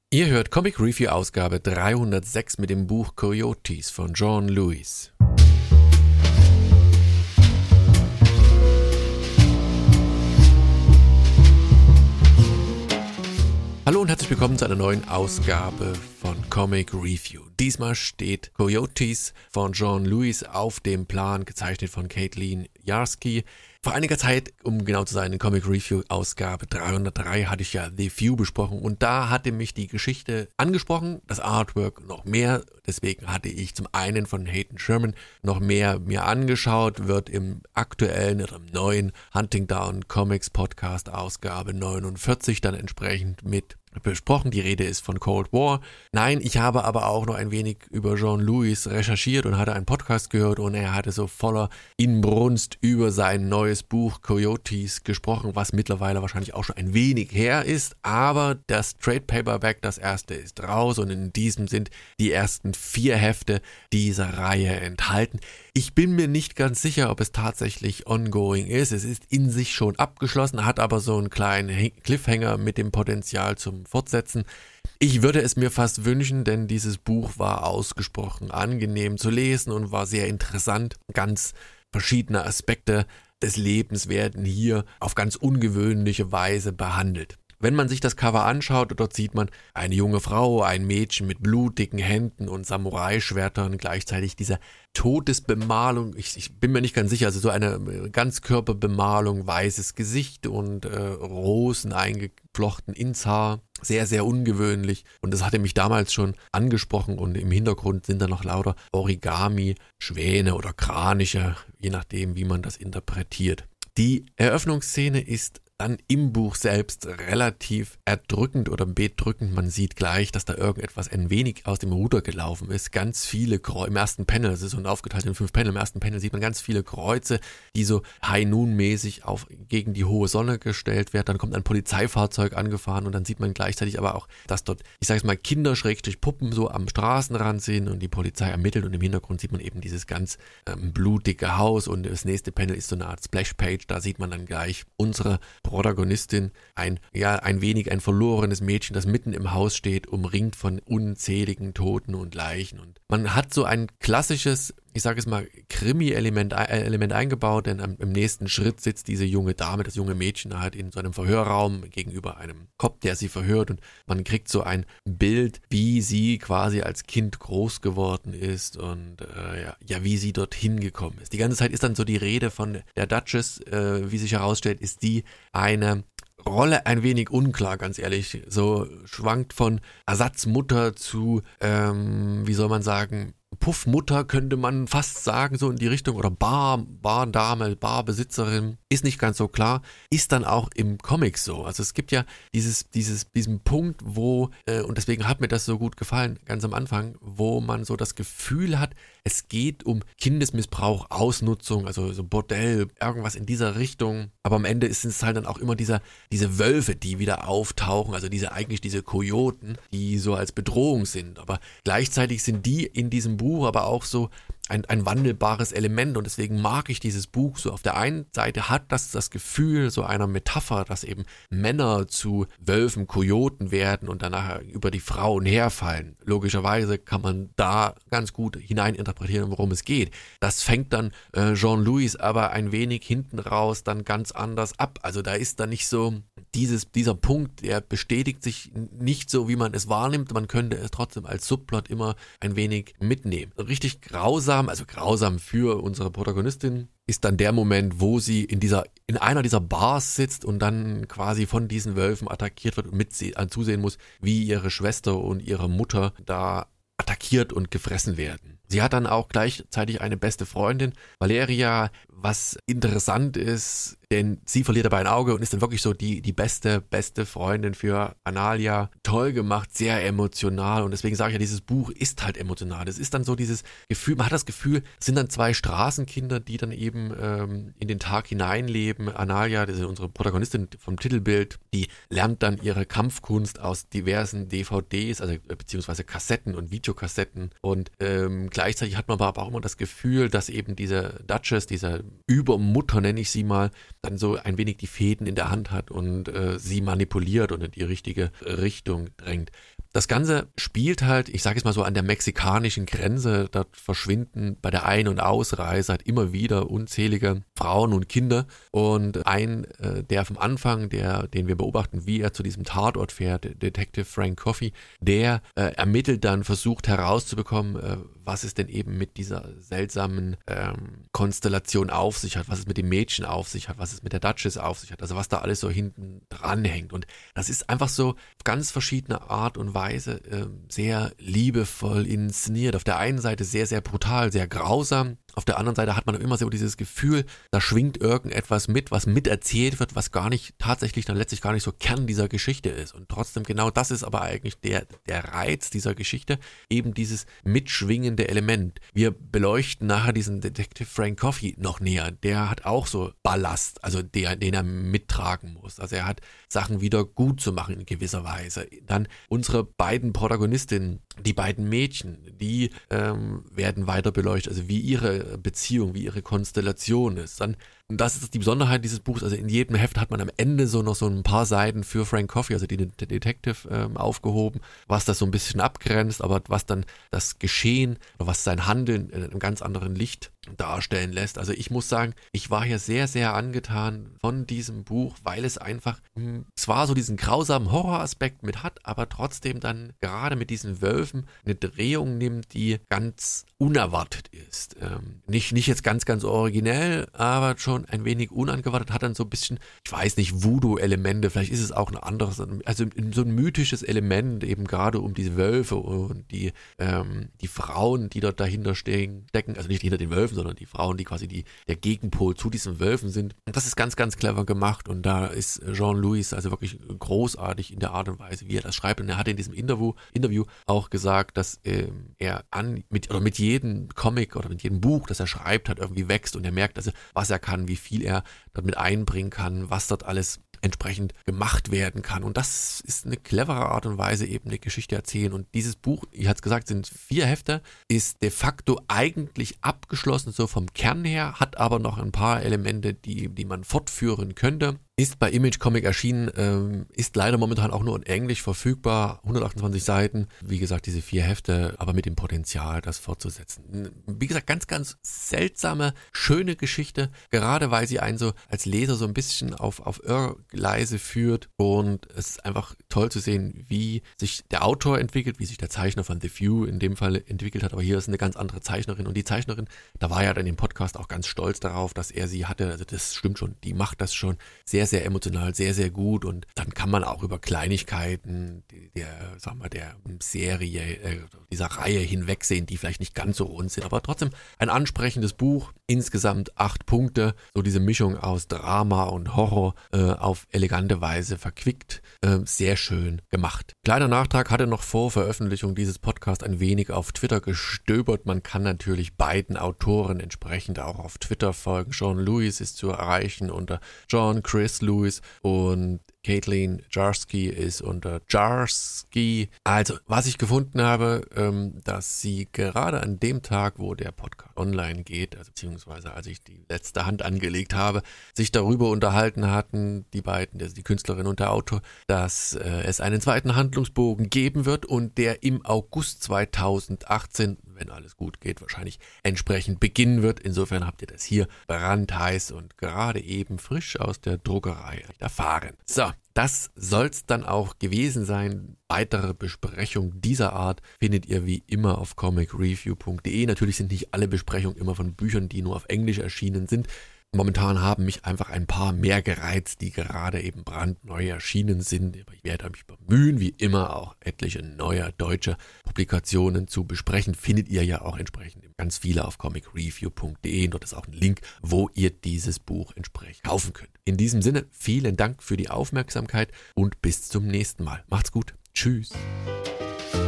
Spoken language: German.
Ihr hört Comic Review Ausgabe 306 mit dem Buch Coyotes von John Lewis. Hallo und herzlich willkommen zu einer neuen Ausgabe von Comic Review. Diesmal steht Coyotes von John Lewis auf dem Plan, gezeichnet von Caitlin Yarsky. Vor einiger Zeit, um genau zu sein, in Comic Review Ausgabe 303 hatte ich ja The Few besprochen und da hatte mich die Geschichte angesprochen, das Artwork noch mehr. Deswegen hatte ich zum einen von Hayden Sherman noch mehr mir angeschaut, wird im aktuellen oder im neuen Hunting Down Comics Podcast Ausgabe 49 dann entsprechend mit besprochen. Die Rede ist von Cold War. Nein, ich habe aber auch noch ein wenig über John Lewis recherchiert und hatte einen Podcast gehört und er hatte so voller Inbrunst über sein neues Buch Coyotes gesprochen, was mittlerweile wahrscheinlich auch schon ein wenig her ist, aber das Trade Paperback, das erste, ist raus und in diesem sind die ersten 4 Hefte dieser Reihe enthalten. Ich bin mir nicht ganz sicher, ob es tatsächlich ongoing ist. Es ist in sich schon abgeschlossen, hat aber so einen kleinen Cliffhanger mit dem Potenzial zum Fortsetzen. Ich würde es mir fast wünschen, denn dieses Buch war ausgesprochen angenehm zu lesen und war sehr interessant. Ganz verschiedene Aspekte des Lebens werden hier auf ganz ungewöhnliche Weise behandelt. Wenn man sich das Cover anschaut, dort sieht man eine junge Frau, ein Mädchen mit blutigen Händen und Samurai-Schwertern, gleichzeitig diese Todesbemalung, ich bin mir nicht ganz sicher, also so eine Ganzkörperbemalung, weißes Gesicht und Rosen eingeflochten ins Haar, sehr, sehr ungewöhnlich und das hatte mich damals schon angesprochen und im Hintergrund sind da noch lauter Origami, Schwäne oder Kraniche, je nachdem, wie man das interpretiert. Die Eröffnungsszene ist dann im Buch selbst relativ erdrückend oder bedrückend. Man sieht gleich, dass da irgendetwas ein wenig aus dem Ruder gelaufen ist. Ganz viele Kreuze, im ersten Panel, das ist so aufgeteilt in 5 Panel, im ersten Panel sieht man ganz viele Kreuze, die so High-Noon-mäßig gegen die hohe Sonne gestellt werden. Dann kommt ein Polizeifahrzeug angefahren und dann sieht man gleichzeitig aber auch, dass dort, ich sage es mal, Kinder-Puppen so am Straßenrand sind und die Polizei ermittelt und im Hintergrund sieht man eben dieses ganz blutige Haus und das nächste Panel ist so eine Art Splash-Page, da sieht man dann gleich unsere Protagonistin, ein wenig ein verlorenes Mädchen, das mitten im Haus steht, umringt von unzähligen Toten und Leichen. Und man hat so ein klassisches, ich sage es mal, Krimi-Element eingebaut, denn im nächsten Schritt sitzt diese junge Dame, das junge Mädchen halt in so einem Verhörraum gegenüber einem Cop, der sie verhört und man kriegt so ein Bild, wie sie quasi als Kind groß geworden ist und wie sie dorthin gekommen ist. Die ganze Zeit ist dann so die Rede von der Duchess, wie sich herausstellt, ist die eine Rolle ein wenig unklar, ganz ehrlich. So schwankt von Ersatzmutter zu, wie soll man sagen, Puffmutter könnte man fast sagen, so in die Richtung, oder Bardame, Barbesitzerin, ist nicht ganz so klar, ist dann auch im Comic so. Also es gibt ja diesen Punkt, wo, und deswegen hat mir das so gut gefallen, ganz am Anfang, wo man so das Gefühl hat, es geht um Kindesmissbrauch, Ausnutzung, also so Bordell, irgendwas in dieser Richtung, aber am Ende ist es halt dann auch immer diese Wölfe, die wieder auftauchen, also diese Kojoten, die so als Bedrohung sind, aber gleichzeitig sind die in diesem Buch aber auch so ein wandelbares Element und deswegen mag ich dieses Buch so. Auf der einen Seite hat das Gefühl so einer Metapher, dass eben Männer zu Wölfen, Kojoten werden und danach über die Frauen herfallen. Logischerweise kann man da ganz gut hineininterpretieren, worum es geht. Das fängt dann John Lewis aber ein wenig hinten raus dann ganz anders ab. Also da ist dann nicht so dieser Punkt, der bestätigt sich nicht so, wie man es wahrnimmt. Man könnte es trotzdem als Subplot immer ein wenig mitnehmen. Richtig grausam für unsere Protagonistin ist dann der Moment, wo sie in einer dieser Bars sitzt und dann quasi von diesen Wölfen attackiert wird und zusehen muss, wie ihre Schwester und ihre Mutter da attackiert und gefressen werden. Sie hat dann auch gleichzeitig eine beste Freundin, Valeria, was interessant ist, denn sie verliert dabei ein Auge und ist dann wirklich so die beste Freundin für Analia. Toll gemacht, sehr emotional und deswegen sage ich ja, dieses Buch ist halt emotional. Es ist dann so dieses Gefühl, man hat das Gefühl, es sind dann 2 Straßenkinder, die dann eben in den Tag hineinleben. Analia, das ist unsere Protagonistin vom Titelbild, die lernt dann ihre Kampfkunst aus diversen DVDs, also beziehungsweise Kassetten und Videokassetten und gleichzeitig hat man aber auch immer das Gefühl, dass eben diese Duchess, diese Übermutter, nenne ich sie mal, dann so ein wenig die Fäden in der Hand hat und sie manipuliert und in die richtige Richtung drängt. das Ganze spielt halt, ich sage es mal so, an der mexikanischen Grenze. Dort verschwinden bei der Ein- und Ausreise halt immer wieder unzählige Frauen und Kinder. Und der vom Anfang, den wir beobachten, wie er zu diesem Tatort fährt, Detective Frank Coffey, der ermittelt dann, versucht herauszubekommen, was es denn eben mit dieser seltsamen Konstellation auf sich hat, was es mit dem Mädchen auf sich hat, was es mit der Duchess auf sich hat, also was da alles so hinten dran hängt. Und das ist einfach so auf ganz verschiedene Art und Weise sehr liebevoll inszeniert. Auf der einen Seite sehr, sehr brutal, sehr grausam. Auf der anderen Seite hat man immer so dieses Gefühl, da schwingt irgendetwas mit, was miterzählt wird, was gar nicht, tatsächlich dann letztlich gar nicht so Kern dieser Geschichte ist. Und trotzdem genau das ist aber eigentlich der Reiz dieser Geschichte, eben dieses mitschwingende Element. Wir beleuchten nachher diesen Detective Frank Coffey noch näher. Der hat auch so Ballast, also den er mittragen muss. Also er hat Sachen wieder gut zu machen in gewisser Weise. Dann unsere beiden Protagonistinnen, die beiden Mädchen, die werden weiter beleuchtet, also wie ihre Beziehung, wie ihre Konstellation ist. Dann, und das ist die Besonderheit dieses Buchs, also in jedem Heft hat man am Ende so noch so ein paar Seiten für Frank Coffey, also den Detective, aufgehoben, was das so ein bisschen abgrenzt, aber was dann das Geschehen oder was sein Handeln in einem ganz anderen Licht darstellen lässt. Also ich muss sagen, ich war hier sehr, sehr angetan von diesem Buch, weil es einfach zwar so diesen grausamen Horroraspekt mit hat, aber trotzdem dann gerade mit diesen Wölfen eine Drehung nimmt, die ganz unerwartet ist. Nicht jetzt ganz, ganz originell, aber schon ein wenig unangewartet, hat dann so ein bisschen, ich weiß nicht, Voodoo-Elemente, vielleicht ist es auch ein anderes, also so ein mythisches Element, eben gerade um diese Wölfe und die Frauen, die dort dahinter stecken, also nicht hinter den Wölfen, sondern die Frauen, die quasi der Gegenpol zu diesen Wölfen sind. Und das ist ganz, ganz clever gemacht und da ist Jean Louis also wirklich großartig in der Art und Weise, wie er das schreibt. Und er hat in diesem Interview auch gesagt, dass er mit jedem Comic oder mit jedem Buch, das er schreibt, hat irgendwie wächst und er merkt, also was er kann, wie viel er dort mit einbringen kann, was dort alles entsprechend gemacht werden kann. Und das ist eine clevere Art und Weise, eben eine Geschichte erzählen. Und dieses Buch, ich hatte es gesagt, sind 4 Hefte, ist de facto eigentlich abgeschlossen, so vom Kern her, hat aber noch ein paar Elemente, die man fortführen könnte. Ist bei Image Comic erschienen, ist leider momentan auch nur in Englisch verfügbar, 128 Seiten. Wie gesagt, diese 4 Hefte, aber mit dem Potenzial, das fortzusetzen. Wie gesagt, ganz, ganz seltsame, schöne Geschichte, gerade weil sie einen so als Leser so ein bisschen auf Irrgleise führt und es ist einfach toll zu sehen, wie sich der Autor entwickelt, wie sich der Zeichner von The View in dem Fall entwickelt hat, aber hier ist eine ganz andere Zeichnerin und die Zeichnerin, da war ja dann im Podcast auch ganz stolz darauf, dass er sie hatte, also das stimmt schon, die macht das schon sehr, sehr emotional, sehr, sehr gut und dann kann man auch über Kleinigkeiten der Serie, dieser Reihe hinwegsehen, die vielleicht nicht ganz so rund sind, aber trotzdem ein ansprechendes Buch, insgesamt 8 Punkte, so diese Mischung aus Drama und Horror auf elegante Weise verquickt, sehr schön gemacht. Kleiner Nachtrag, hatte noch vor Veröffentlichung dieses Podcasts ein wenig auf Twitter gestöbert, man kann natürlich beiden Autoren entsprechend auch auf Twitter folgen. Jean Louis ist zu erreichen unter John Chris Louis und Caitlin Jarsky ist unter Jarsky. Also, was ich gefunden habe, dass sie gerade an dem Tag, wo der Podcast online geht, also beziehungsweise als ich die letzte Hand angelegt habe, sich darüber unterhalten hatten, die beiden, die Künstlerin und der Autor, dass es einen zweiten Handlungsbogen geben wird und der im August 2018, wenn alles gut geht, wahrscheinlich entsprechend beginnen wird. Insofern habt ihr das hier brandheiß und gerade eben frisch aus der Druckerei erfahren. So, das soll's dann auch gewesen sein. Weitere Besprechungen dieser Art findet ihr wie immer auf comicreview.de. Natürlich sind nicht alle Besprechungen immer von Büchern, die nur auf Englisch erschienen sind. Momentan haben mich einfach ein paar mehr gereizt, die gerade eben brandneu erschienen sind. Aber ich werde mich bemühen, wie immer auch etliche neue deutsche Publikationen zu besprechen. Findet ihr ja auch entsprechend ganz viele auf comicreview.de. Dort ist auch ein Link, wo ihr dieses Buch entsprechend kaufen könnt. In diesem Sinne, vielen Dank für die Aufmerksamkeit und bis zum nächsten Mal. Macht's gut. Tschüss.